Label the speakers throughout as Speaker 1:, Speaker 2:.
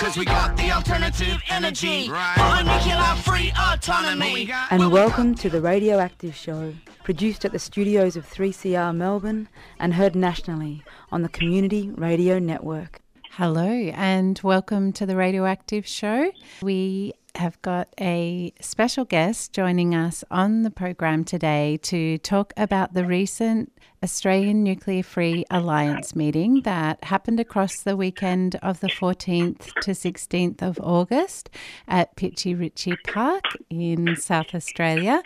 Speaker 1: Cause we got the alternative energy. Right. Nuclear-free autonomy.
Speaker 2: And welcome to the Radioactive Show, produced at the studios of 3CR Melbourne and heard nationally on the Community Radio Network.
Speaker 3: Hello and welcome to the Radioactive Show. We have got a special guest joining us on the program today to talk about the recent Australian Nuclear Free Alliance meeting that happened across the weekend of the 14th to 16th of August at Pitchie Ritchie Park in South Australia.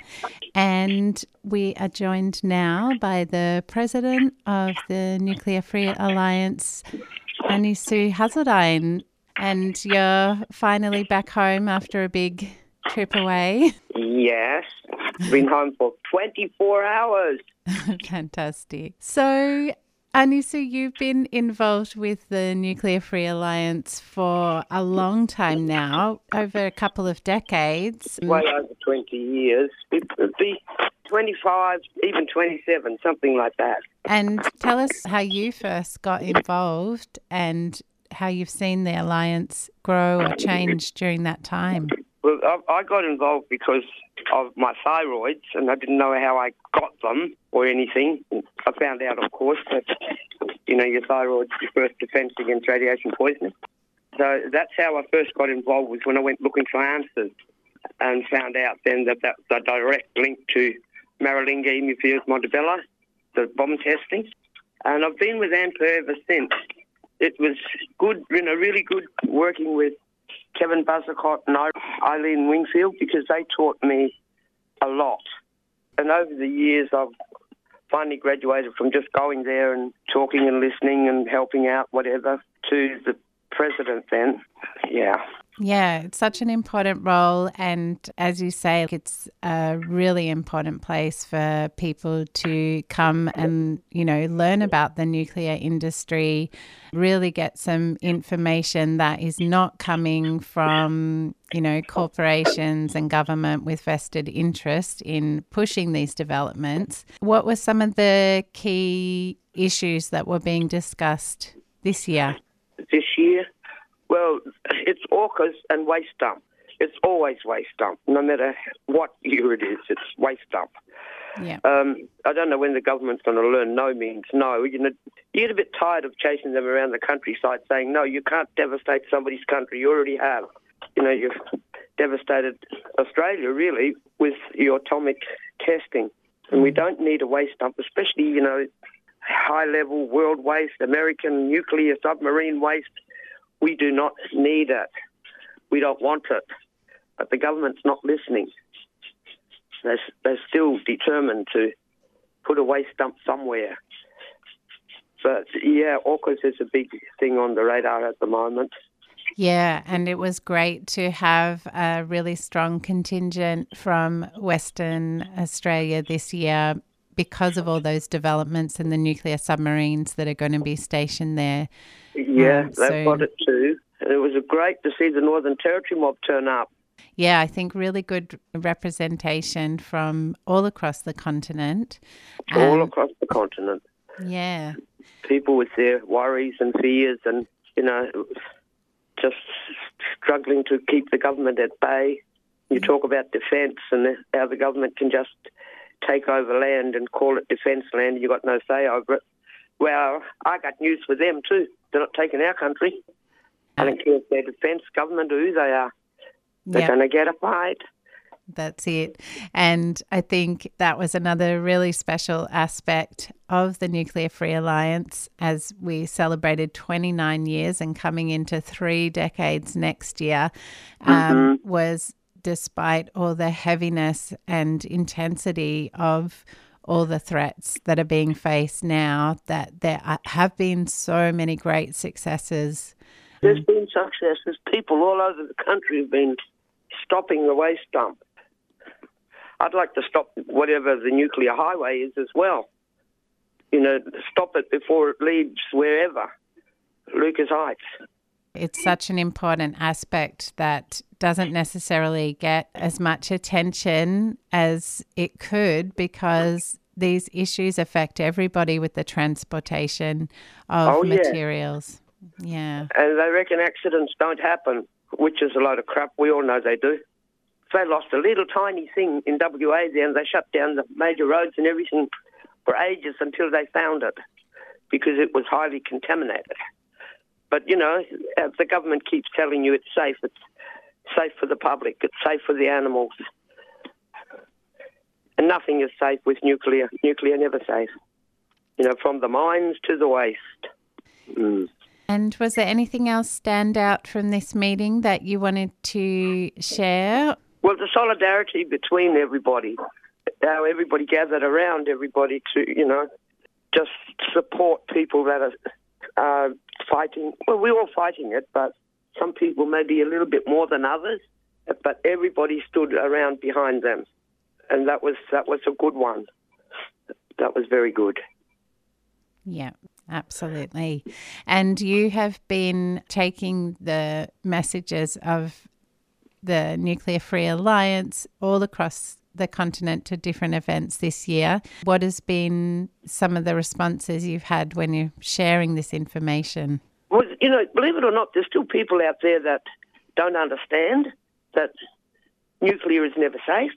Speaker 3: And we are joined now by the president of the Nuclear Free Alliance, Annie-Sue Hazeldine. And you're finally back home after a big trip away.
Speaker 4: Yes, been home for 24 hours.
Speaker 3: Fantastic. So, Annie-Sue, you've been involved with the Nuclear Free Alliance for a long time now, over a couple of decades.
Speaker 4: Way over 20 years. It would be 25, even 27, something like that.
Speaker 3: And tell us how you first got involved and how you've seen the Alliance grow or change during that time.
Speaker 4: Well, I got involved because of my thyroids, and I didn't know how I got them or anything. I found out, of course, that, your thyroid's your first defence against radiation poisoning. So that's how I first got involved, was when I went looking for answers and found out then that that's a direct link to Maralinga, Hemophilia Montebello, the bomb testing. And I've been with ANPR ever since. It was good, really good working with Kevin Buzzacott and Eileen Wingfield, because they taught me a lot. And over the years, I've finally graduated from just going there and talking and listening and helping out, whatever, to the president then.
Speaker 3: Yeah, it's such an important role, and as you say, it's a really important place for people to come and, learn about the nuclear industry, really get some information that is not coming from, corporations and government with vested interest in pushing these developments. What were some of the key issues that were being discussed this year?
Speaker 4: This year? Well, it's AUKUS and waste dump. It's always waste dump. No matter what year it is, it's waste dump.
Speaker 3: Yeah.
Speaker 4: I don't know when the government's going to learn no means no. You get a bit tired of chasing them around the countryside saying, no, you can't devastate somebody's country. You already have. You've devastated Australia, really, with your atomic testing. And we don't need a waste dump, especially, high-level world waste, American nuclear submarine waste. We do not need it. We don't want it. But the government's not listening. They're still determined to put a waste dump somewhere. But, AUKUS is a big thing on the radar at the moment.
Speaker 3: Yeah, and it was great to have a really strong contingent from Western Australia this year because of all those developments and the nuclear submarines that are going to be stationed there.
Speaker 4: Yeah, they've got it too. And it was great to see the Northern Territory mob turn up.
Speaker 3: Yeah, I think really good representation from all across the continent.
Speaker 4: All across the continent.
Speaker 3: Yeah.
Speaker 4: People with their worries and fears and, just struggling to keep the government at bay. You talk about defence and how the government can just take over land and call it defence land and you've got no say over it. Well, I got news for them too. They're not taking our country. I don't care if they're defence government or who they are. They're going to get a fight.
Speaker 3: That's it. And I think that was another really special aspect of the Nuclear Free Alliance as we celebrated 29 years and coming into 3 decades next year, was despite all the heaviness and intensity of all the threats that are being faced now, that there have been so many great successes.
Speaker 4: There's been successes. People all over the country have been stopping the waste dump. I'd like to stop whatever the nuclear highway is as well. Stop it before it leads wherever. Lucas Heights.
Speaker 3: It's such an important aspect that doesn't necessarily get as much attention as it could, because these issues affect everybody with the transportation of materials. Yeah.
Speaker 4: And they reckon accidents don't happen, which is a load of crap. We all know they do. They lost a little tiny thing in WA there, and they shut down the major roads and everything for ages until they found it, because it was highly contaminated. But, you know, the government keeps telling you it's safe for the public, it's safe for the animals. And nothing is safe with nuclear. Nuclear never safe. You know, from the mines to the waste. Mm.
Speaker 3: And was there anything else stand out from this meeting that you wanted to share?
Speaker 4: Well, the solidarity between everybody, how everybody gathered around everybody to, you know, just support people that are fighting. Well, we're all fighting it, but some people maybe a little bit more than others, but everybody stood around behind them. And that was a good one. That was very good.
Speaker 3: Yeah, absolutely. And you have been taking the messages of the Nuclear Free Alliance all across the continent to different events this year. What has been some of the responses you've had when you're sharing this information?
Speaker 4: Well, you know, believe it or not, there's still people out there that don't understand that nuclear is never safe.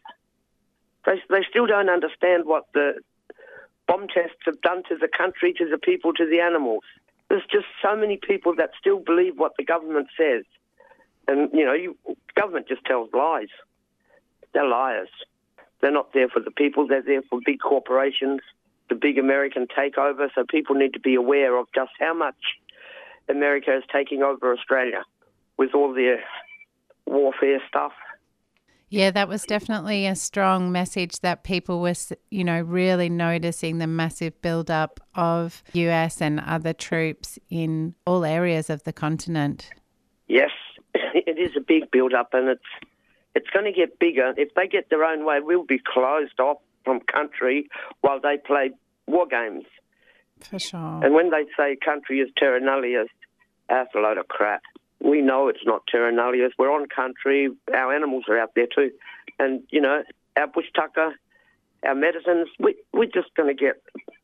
Speaker 4: They still don't understand what the bomb tests have done to the country, to the people, to the animals. There's just so many people that still believe what the government says. And, you know, government just tells lies. They're liars. They're not there for the people. They're there for big corporations, the big American takeover. So people need to be aware of just how much America is taking over Australia with all their warfare stuff.
Speaker 3: Yeah, that was definitely a strong message that people were, you know, really noticing the massive build-up of US and other troops in all areas of the continent.
Speaker 4: Yes, it is a big build-up, and it's going to get bigger. If they get their own way, we'll be closed off from country while they play war games.
Speaker 3: For sure.
Speaker 4: And when they say country is terra nullius, that's a load of crap. We know it's not terra nullius. We're on country. Our animals are out there too. And, you know, our bush tucker, our medicines, we're just going to get,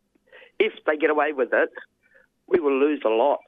Speaker 4: if they get away with it, we will lose a lot.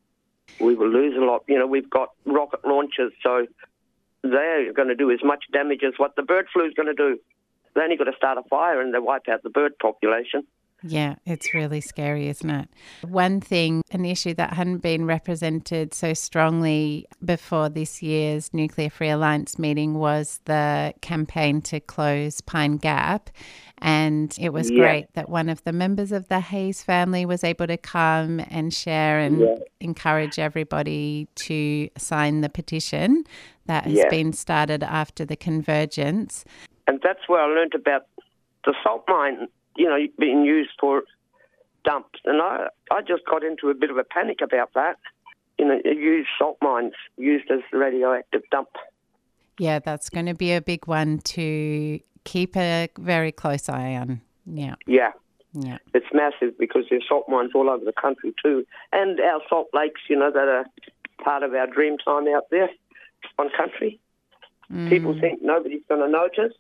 Speaker 4: We will lose a lot. You know, we've got rocket launchers, so they're going to do as much damage as what the bird flu is going to do. They only got to start a fire and they wipe out the bird population.
Speaker 3: Yeah, it's really scary, isn't it? One thing, an issue that hadn't been represented so strongly before this year's Nuclear Free Alliance meeting was the campaign to close Pine Gap. And it was great that one of the members of the Hayes family was able to come and share and encourage everybody to sign the petition that has been started after the convergence.
Speaker 4: And that's where I learned about the salt mine, you know, being used for dumps. And I just got into a bit of a panic about that. You know, used salt mines used as radioactive dump.
Speaker 3: Yeah, that's going to be a big one to keep a very close eye on. Yeah.
Speaker 4: Yeah.
Speaker 3: Yeah.
Speaker 4: It's massive because there's salt mines all over the country too. And our salt lakes, you know, that are part of our dream time out there on country. People think nobody's going to notice,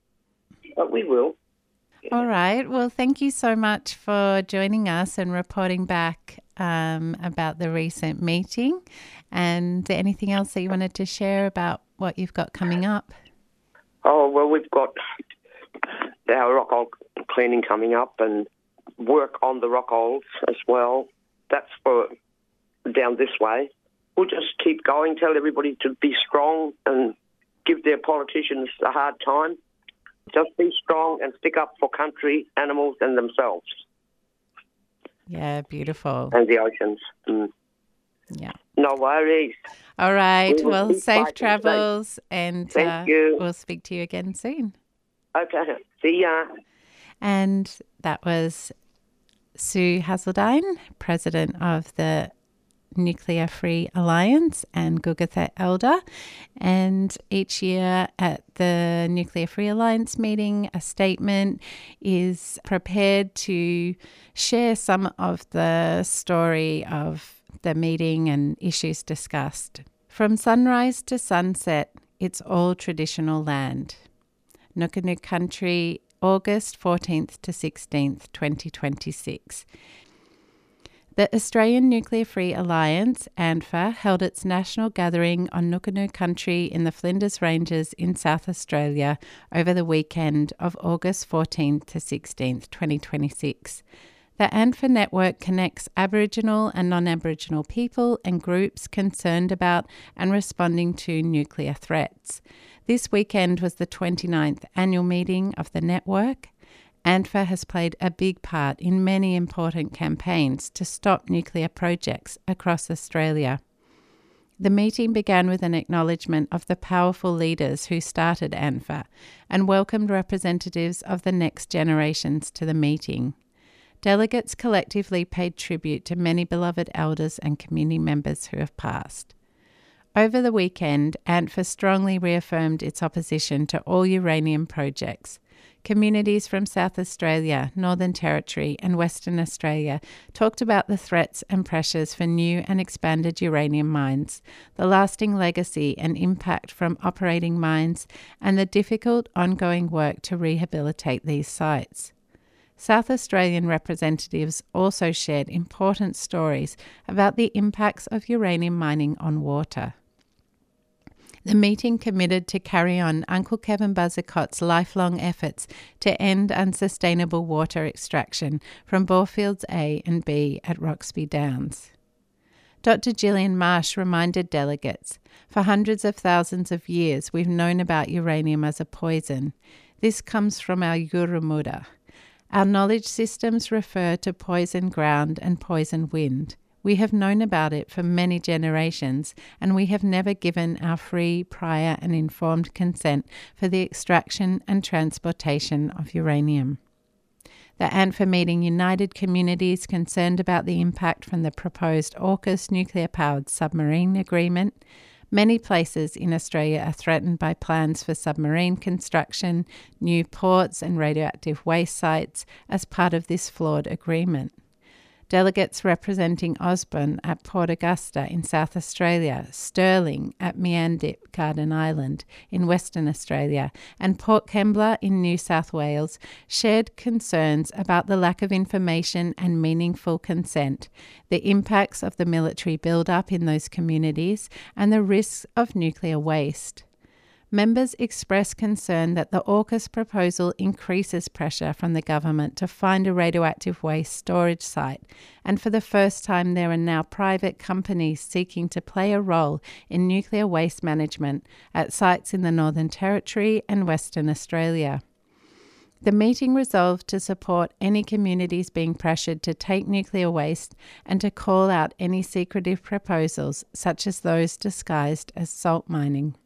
Speaker 4: but we will.
Speaker 3: All right. Well, thank you so much for joining us and reporting back about the recent meeting. And anything else that you wanted to share about what you've got coming up?
Speaker 4: Oh, well, we've got our rock hole cleaning coming up and work on the rock holes as well. That's for down this way. We'll just keep going, tell everybody to be strong and give their politicians a hard time. Just be strong and stick up for country, animals and themselves.
Speaker 3: Yeah, beautiful.
Speaker 4: And the oceans.
Speaker 3: Yeah.
Speaker 4: No worries.
Speaker 3: All right.
Speaker 4: We will
Speaker 3: Well,
Speaker 4: keep
Speaker 3: safe
Speaker 4: fighting,
Speaker 3: travels and
Speaker 4: Thank you.
Speaker 3: We'll speak to you again soon.
Speaker 4: Okay. See ya.
Speaker 3: And that was Sue Hazeldine, President of the Nuclear Free Alliance, and Gugatha Elder. And each year at the Nuclear Free Alliance meeting, a statement is prepared to share some of the story of the meeting and issues discussed. From sunrise to sunset, it's all traditional land. Nukanu Country, August 14th to 16th, 2026. The Australian Nuclear Free Alliance, ANFA, held its national gathering on Nukunu country in the Flinders Ranges in South Australia over the weekend of August 14th to 16th, 2026. The ANFA network connects Aboriginal and non-Aboriginal people and groups concerned about and responding to nuclear threats. This weekend was the 29th annual meeting of the network. ANFA has played a big part in many important campaigns to stop nuclear projects across Australia. The meeting began with an acknowledgement of the powerful leaders who started ANFA and welcomed representatives of the next generations to the meeting. Delegates collectively paid tribute to many beloved elders and community members who have passed. Over the weekend, ANFA strongly reaffirmed its opposition to all uranium projects. Communities from South Australia, Northern Territory and Western Australia talked about the threats and pressures for new and expanded uranium mines, the lasting legacy and impact from operating mines, and the difficult ongoing work to rehabilitate these sites. South Australian representatives also shared important stories about the impacts of uranium mining on water. The meeting committed to carry on Uncle Kevin Buzzacott's lifelong efforts to end unsustainable water extraction from borefields A and B at Roxby Downs. Dr. Gillian Marsh reminded delegates, for hundreds of thousands of years we've known about uranium as a poison. This comes from our Yurumuda. Our knowledge systems refer to poison ground and poison wind. We have known about it for many generations, and we have never given our free, prior and informed consent for the extraction and transportation of uranium. The ANFA meeting united communities concerned about the impact from the proposed AUKUS nuclear-powered submarine agreement. Many places in Australia are threatened by plans for submarine construction, new ports and radioactive waste sites as part of this flawed agreement. Delegates representing Osborne at Port Augusta in South Australia, Stirling at Meandip Garden Island in Western Australia, and Port Kembla in New South Wales shared concerns about the lack of information and meaningful consent, the impacts of the military build-up in those communities, and the risks of nuclear waste. Members expressed concern that the AUKUS proposal increases pressure from the government to find a radioactive waste storage site, and for the first time there are now private companies seeking to play a role in nuclear waste management at sites in the Northern Territory and Western Australia. The meeting resolved to support any communities being pressured to take nuclear waste and to call out any secretive proposals, such as those disguised as salt mining.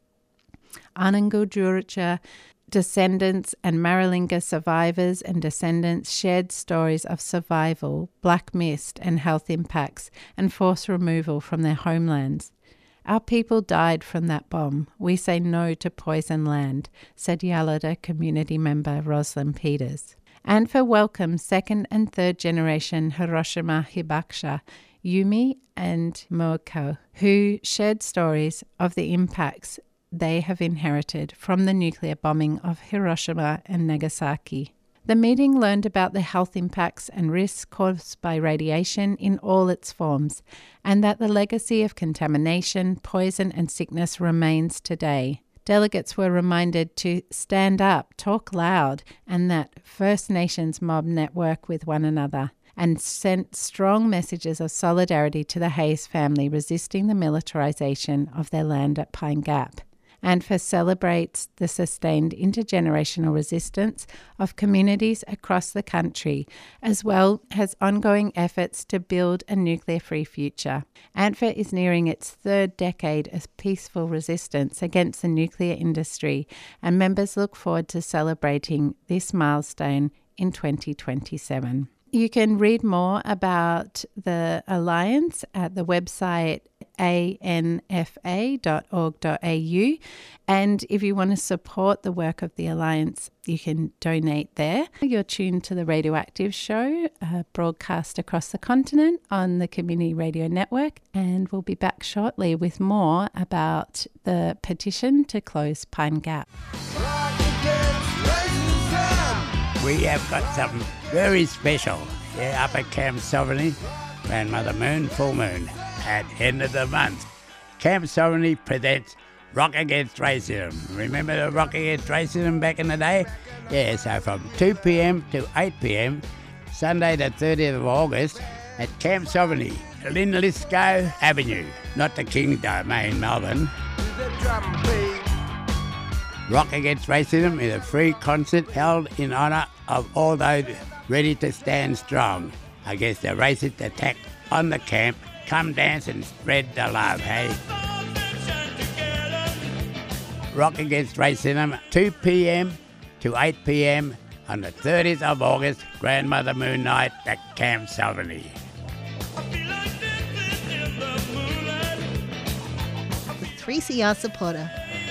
Speaker 3: Anangu Jurcha descendants and Maralinga survivors and descendants shared stories of survival, black mist and health impacts, and forced removal from their homelands. Our people died from that bomb. We say no to poison land, said Yalada community member Rosalind Peters. ANFA welcomes second and third generation Hiroshima Hibakusha, Yumi and Moeko, who shared stories of the impacts they have inherited from the nuclear bombing of Hiroshima and Nagasaki. The meeting learned about the health impacts and risks caused by radiation in all its forms, and that the legacy of contamination, poison and sickness remains today. Delegates were reminded to stand up, talk loud, and that First Nations mob network with one another, and sent strong messages of solidarity to the Hayes family resisting the militarisation of their land at Pine Gap. ANFA celebrates the sustained intergenerational resistance of communities across the country, as well as ongoing efforts to build a nuclear-free future. ANFA is nearing its third decade of peaceful resistance against the nuclear industry, and members look forward to celebrating this milestone in 2027. You can read more about the Alliance at the website anfa.org.au, and if you want to support the work of the Alliance, you can donate there. You're tuned to the Radioactive Show, broadcast across the continent on the Community Radio Network, and we'll be back shortly with more about the petition to close Pine Gap.
Speaker 5: We have got something very special here up at Camp Sovereignty. Grandmother Moon, full moon, at end of the month. Camp Sovereignty presents Rock Against Racism. Remember the Rock Against Racism back in the day? Yeah, so from 2 p.m. to 8 p.m, Sunday the 30th of August, at Camp Sovereignty, Linlithgow Avenue, not the King's Domain, Melbourne. Rock Against Racism is a free concert held in honour of all those ready to stand strong against the racist attack on the camp. Come dance and spread the love, hey? Rock Against Racism, 2 p.m. to 8 p.m. on the 30th of August, Grandmother Moon Night at Camp Sovereignty.
Speaker 6: 3CR supporter.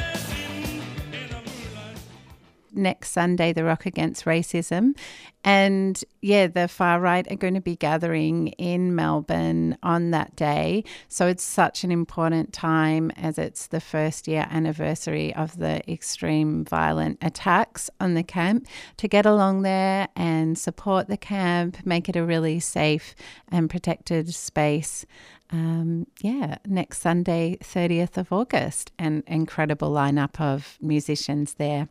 Speaker 3: Next Sunday, the Rock Against Racism. And yeah, the far right are going to be gathering in Melbourne on that day. So it's such an important time as it's the first year anniversary of the extreme violent attacks on the camp, to get along there and support the camp, make it a really safe and protected space. Next Sunday, 30th of August, an incredible lineup of musicians there.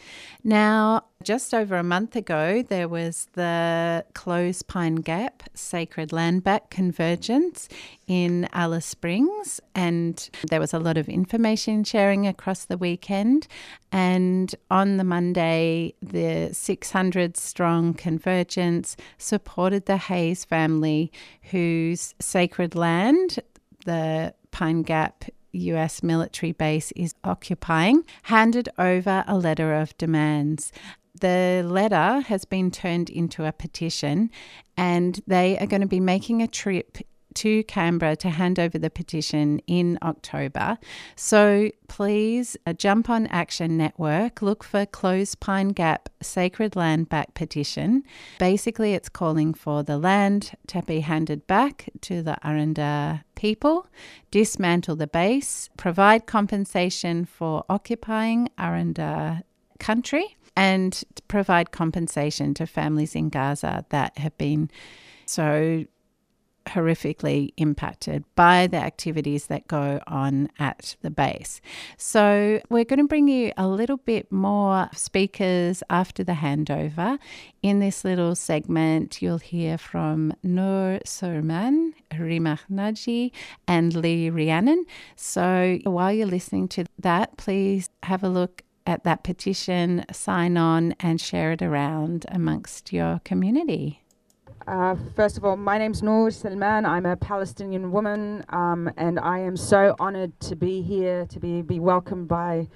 Speaker 3: Now, just over a month ago, there was the Close Pine Gap Sacred Land Back Convergence in Alice Springs, and there was a lot of information sharing across the weekend. And on the Monday, the 600-strong convergence supported the Hayes family, whose sacred land, the Pine Gap US military base, is occupying, handed over a letter of demands. The letter has been turned into a petition, and they are going to be making a trip to Canberra to hand over the petition in October. So please jump on Action Network, look for Close Pine Gap Sacred Land Back Petition. Basically, it's calling for the land to be handed back to the Aranda people, dismantle the base, provide compensation for occupying Aranda country, and provide compensation to families in Gaza that have been so horrifically impacted by the activities that go on at the base. So we're going to bring you a little bit more speakers after the handover. In this little segment, you'll hear from Noor Surman, Rimah Naji, and Lee Rhiannon. So while you're listening to that, please have a look at that petition, sign on and share it around amongst your community.
Speaker 7: First of all, my name's Noor Salman. I'm a Palestinian woman, and I am so honoured to be here, to be welcomed by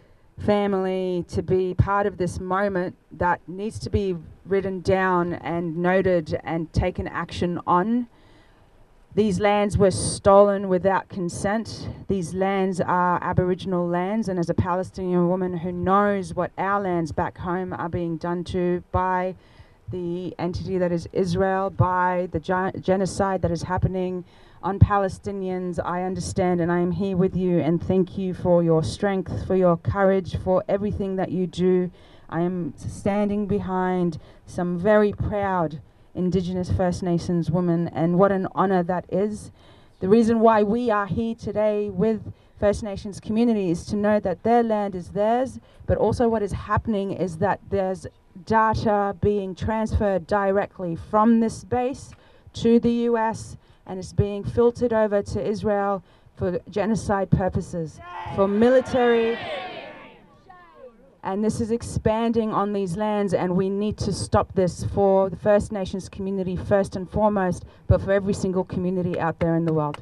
Speaker 7: family, to be part of this moment that needs to be written down and noted and taken action on. These lands were stolen without consent. These lands are Aboriginal lands, and as a Palestinian woman who knows what our lands back home are being done to by the entity that is Israel, by the genocide that is happening on Palestinians, I understand, and I am here with you, and thank you for your strength, for your courage, for everything that you do. I am standing behind some very proud Indigenous First Nations women, and what an honour that is. The reason why we are here today with First Nations community is to know that their land is theirs, but also what is happening is that there's data being transferred directly from this base to the US, and it's being filtered over to Israel for genocide purposes, for military, and this is expanding on these lands, and we need to stop this for the First Nations community first and foremost, but for every single community out there in the world.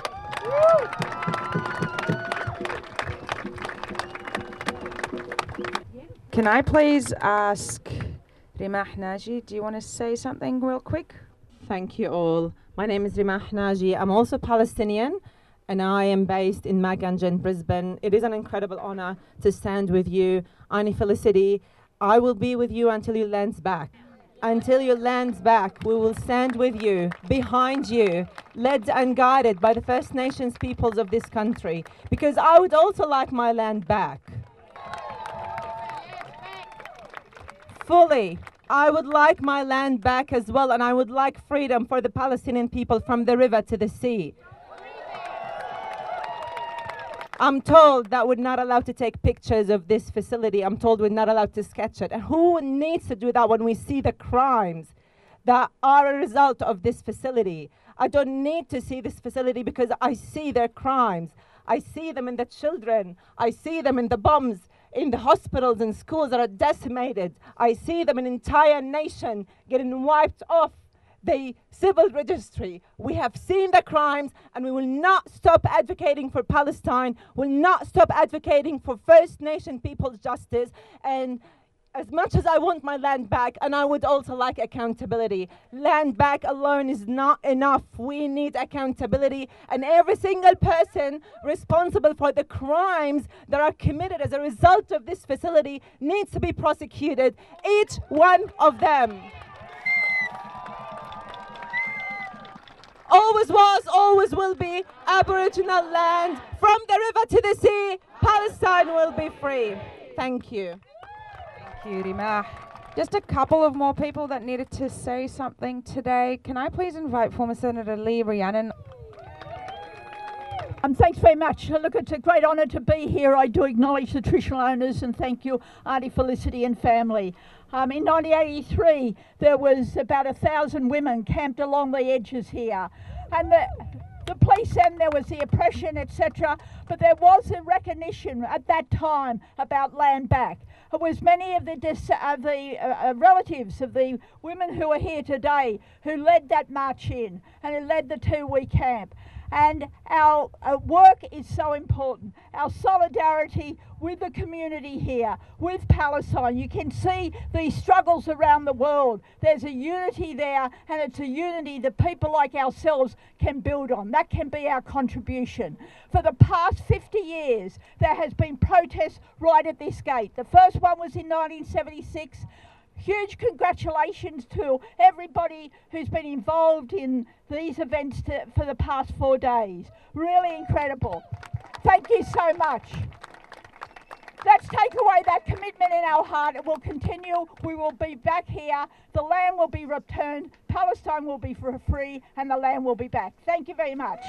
Speaker 7: Can I please ask Rimah Naji, do you want to say something real quick?
Speaker 8: Thank you all. My name is Rimah Naji. I'm also Palestinian, and I am based in Maganjan, Brisbane. It is an incredible honor to stand with you. Ani Felicity, I will be with you until your land's back. Until your land's back, we will stand with you, behind you, led and guided by the First Nations peoples of this country, because I would also like my land back. Fully, I would like my land back as well, and I would like freedom for the Palestinian people from the river to the sea. I'm told that we're not allowed to take pictures of this facility. I'm told we're not allowed to sketch it. And who needs to do that when we see the crimes that are a result of this facility? I don't need to see this facility because I see their crimes. I see them in the children. I see them in the bombs, in the hospitals and schools that are decimated. I see them in an entire nation getting wiped off the civil registry. We have seen the crimes, and we will not stop advocating for Palestine, will not stop advocating for First Nation people's justice. And as much as I want my land back, and I would also like accountability, land back alone is not enough. We need accountability, and every single person responsible for the crimes that are committed as a result of this facility needs to be prosecuted, each one of them. Always was, always will be Aboriginal land. From the river to the sea, Palestine will be free. Thank you.
Speaker 7: Thank you, Rima. Just a couple of more people that needed to say something today. Can I please invite former Senator Lee Rhiannon?
Speaker 9: Thanks very much. Look, it's a great honour to be here. I do acknowledge the traditional owners and thank you, Auntie Felicity and family. In 1983, there was about 1,000 women camped along the edges here. And the police, and there was the oppression, etc. But there was a recognition at that time about land back. It was many of the relatives of the women who are here today who led that march in and who led the 2-week camp. And our work is so important. Our solidarity with the community here, with Palestine. You can see the struggles around the world. There's a unity there, and it's a unity that people like ourselves can build on. That can be our contribution. For the past 50 years, there has been protests right at this gate. The first one was in 1976. Huge congratulations to everybody who's been involved in these events for the past 4 days. Really incredible. Thank you so much. Let's take away that commitment in our heart. It will continue. We will be back here. The land will be returned. Palestine will be free, and the land will be back. Thank you very much.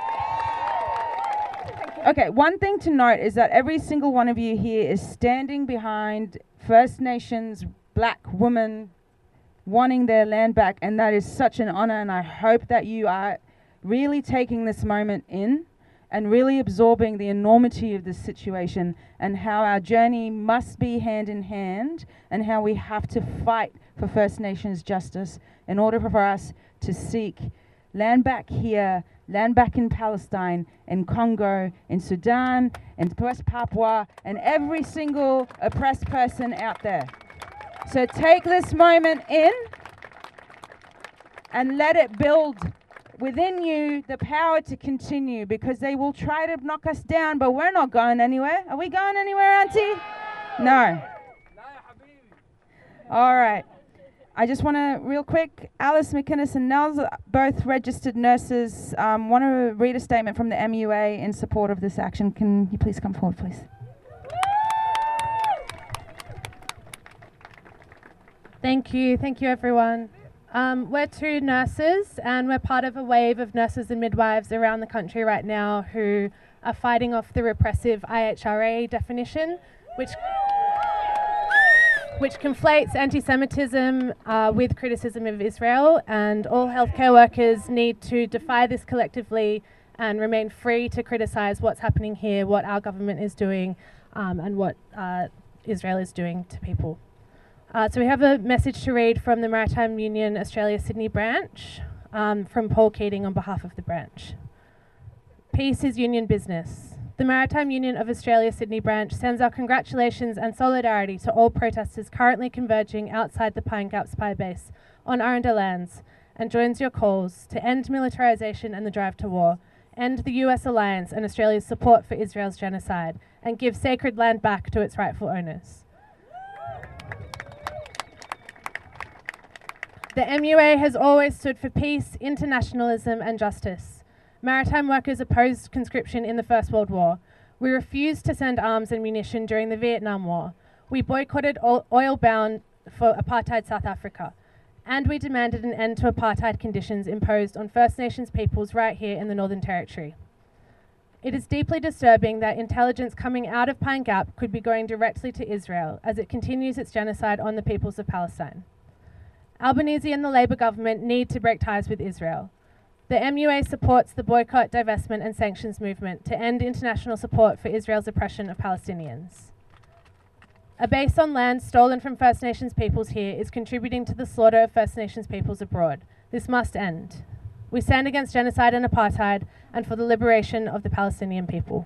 Speaker 7: Okay, one thing to note is that every single one of you here is standing behind First Nations Black women wanting their land back, and that is such an honour, and I hope that you are really taking this moment in and really absorbing the enormity of this situation and how our journey must be hand in hand and how we have to fight for First Nations justice in order for us to seek land back here, land back in Palestine, in Congo, in Sudan, in West Papua, and every single oppressed person out there. So take this moment in and let it build within you the power to continue, because they will try to knock us down, but we're not going anywhere. Are we going anywhere, Auntie? No. All right. I just want to, real quick, Alice McInnes and Nels, both registered nurses, want to read a statement from the MUA in support of this action. Can you please come forward, please?
Speaker 10: Thank you everyone. We're 2 nurses, and we're part of a wave of nurses and midwives around the country right now who are fighting off the repressive IHRA definition, which conflates anti-Semitism with criticism of Israel, and all healthcare workers need to defy this collectively and remain free to criticise what's happening here, what our government is doing, and what Israel is doing to people. So we have a message to read from the Maritime Union Australia Sydney branch, from Paul Keating on behalf of the branch. Peace is union business. The Maritime Union of Australia Sydney branch sends our congratulations and solidarity to all protesters currently converging outside the Pine Gap Spy Base on Aranda lands, and joins your calls to end militarisation and the drive to war, end the US alliance and Australia's support for Israel's genocide, and give sacred land back to its rightful owners. The MUA has always stood for peace, internationalism and justice. Maritime workers opposed conscription in the First World War. We refused to send arms and munition during the Vietnam War. We boycotted oil-bound for apartheid South Africa. And we demanded an end to apartheid conditions imposed on First Nations peoples right here in the Northern Territory. It is deeply disturbing that intelligence coming out of Pine Gap could be going directly to Israel as it continues its genocide on the peoples of Palestine. Albanese and the Labour government need to break ties with Israel. The MUA supports the boycott, divestment and sanctions movement to end international support for Israel's oppression of Palestinians. A base on land stolen from First Nations peoples here is contributing to the slaughter of First Nations peoples abroad. This must end. We stand against genocide and apartheid and for the liberation of the Palestinian people.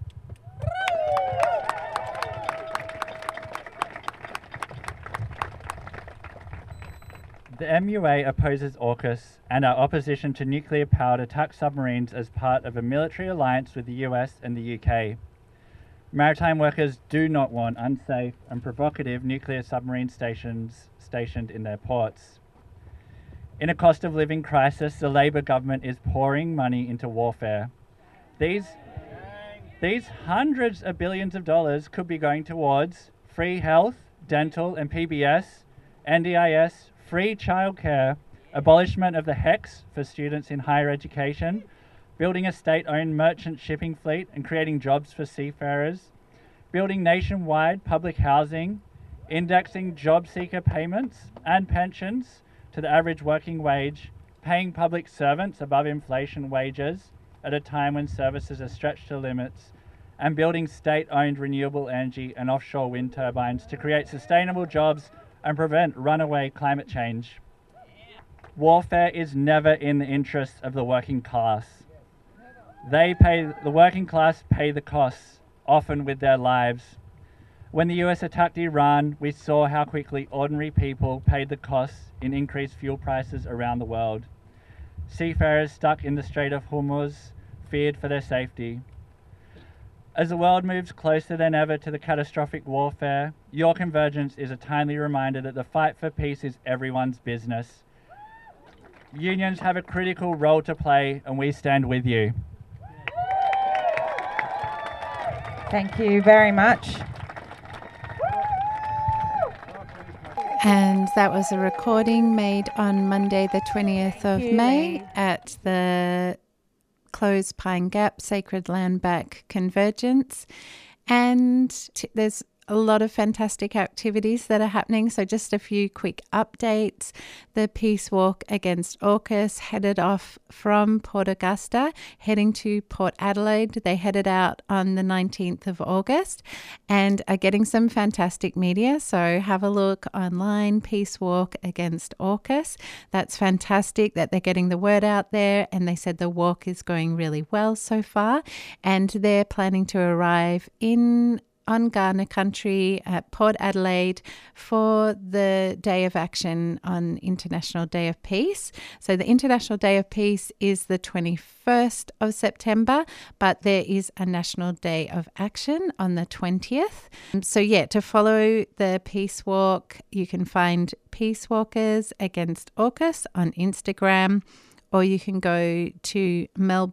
Speaker 11: The MUA opposes AUKUS and our opposition to nuclear-powered attack submarines as part of a military alliance with the US and the UK. Maritime workers do not want unsafe and provocative nuclear submarine stationed in their ports. In a cost of living crisis, the Labour government is pouring money into warfare. These hundreds of billions of dollars could be going towards free health, dental and PBS, NDIS, free childcare, abolishment of the HECS for students in higher education, building a state-owned merchant shipping fleet and creating jobs for seafarers, building nationwide public housing, indexing job seeker payments and pensions to the average working wage, paying public servants above inflation wages at a time when services are stretched to limits, and building state-owned renewable energy and offshore wind turbines to create sustainable jobs and prevent runaway climate change. Warfare is never in the interests of the working class. The working class pay the costs, often with their lives. When the US attacked Iran, we saw how quickly ordinary people paid the costs in increased fuel prices around the world. Seafarers stuck in the Strait of Hormuz feared for their safety. As the world moves closer than ever to the catastrophic warfare, your convergence is a timely reminder that the fight for peace is everyone's business. Unions have a critical role to play, and we stand with you.
Speaker 7: Thank you very much.
Speaker 3: And that was a recording made on Monday, the 20th of May at the Close Pine Gap Sacred Land Back Convergence. And there's a lot of fantastic activities that are happening. So just a few quick updates. The Peace Walk against AUKUS headed off from Port Augusta, heading to Port Adelaide. They headed out on the 19th of August and are getting some fantastic media. So have a look online, Peace Walk against AUKUS. That's fantastic that they're getting the word out there, and they said the walk is going really well so far, and they're planning to arrive on Kaurna country at Port Adelaide for the Day of Action on International Day of Peace. So the International Day of Peace is the 21st of September, but there is a National Day of Action on the 20th. So yeah, to follow the Peace Walk, you can find Peace Walkers Against AUKUS on Instagram, or you can go to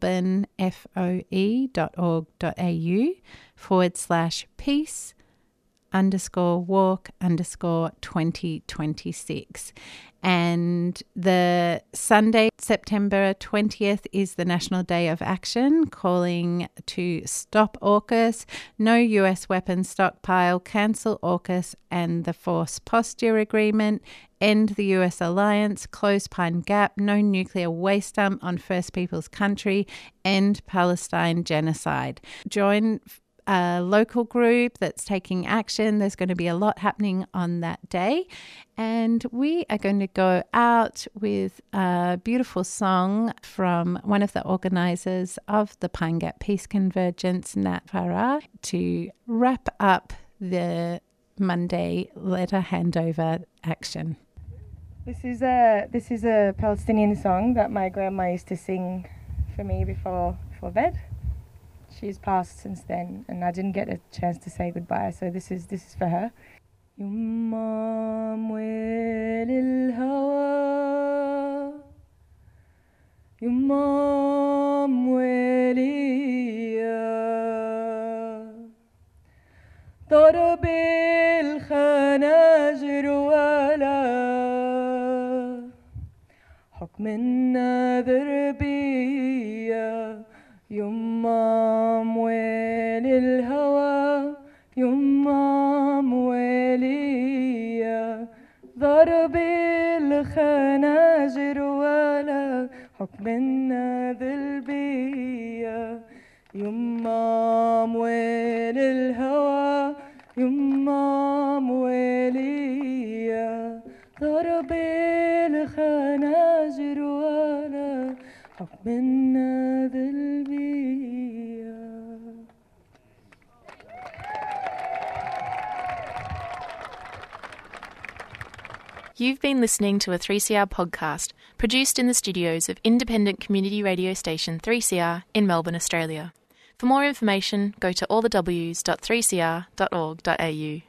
Speaker 3: melbourne.foe.au/peace_walk_2026. And the Sunday, September 20th, is the National Day of Action, calling to stop AUKUS, no US weapons stockpile, cancel AUKUS and the Force Posture Agreement, end the US alliance, close Pine Gap, no nuclear waste dump on First Peoples country, end Palestine genocide. Join a local group that's taking action. There's going to be a lot happening on that day. And we are going to go out with a beautiful song from one of the organisers of the Pine Gap Peace Convergence, Nat Farah, to wrap up the Monday letter handover action.
Speaker 12: This is a Palestinian song that my grandma used to sing for me before bed. She's passed since then, and I didn't get a chance to say goodbye, so this is for her. Yumma mwel il-hawa, yumma mweliya, darab il-khanajr wa حكم النذر بيا يما مويل الهوى يما مويليا ضرب الخناجر ولا حكم النذر بيا يما مويل الهوى يما مويليا ضرب الخناجر ولا حكم النذر بيا.
Speaker 13: You've been listening to a 3CR podcast produced in the studios of independent community radio station 3CR in Melbourne, Australia. For more information, go to allthews.3cr.org.au.